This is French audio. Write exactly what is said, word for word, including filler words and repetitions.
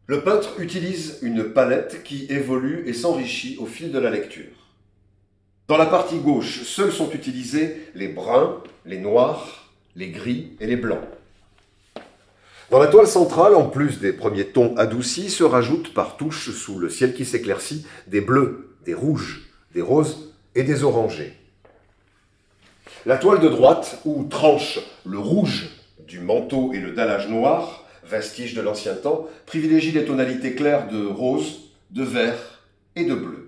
Le peintre utilise une palette qui évolue et s'enrichit au fil de la lecture. Dans la partie gauche, seuls sont utilisés les bruns, les noirs, les gris et les blancs. Dans la toile centrale, en plus des premiers tons adoucis, se rajoutent par touches, sous le ciel qui s'éclaircit, des bleus, des rouges, des roses et des orangés. La toile de droite, où tranche le rouge du manteau et le dallage noir, vestige de l'ancien temps, privilégie les tonalités claires de rose, de vert et de bleu.